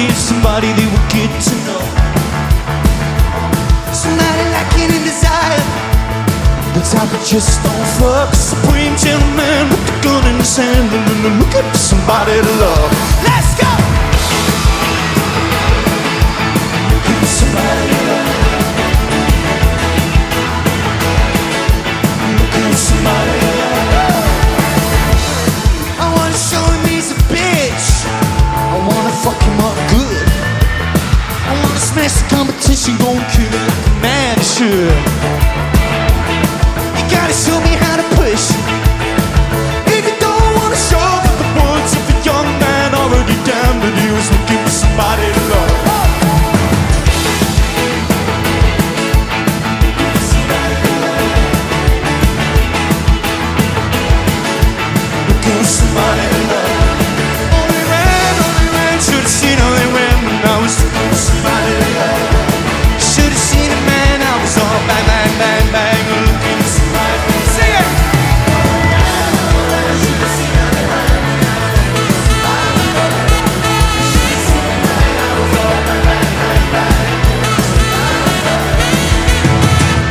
need somebody they will get to know. Somebody lacking in desire, the type that just don't fuck. Supreme gentleman with the gun in his hand, looking for somebody to love. Let's go! Looking for somebody to love. Looking for somebody to love. I wanna show him he's a bitch. I wanna fuck him up good. I wanna smash the competition, gon' kill it like a man should. You gotta show me how to push.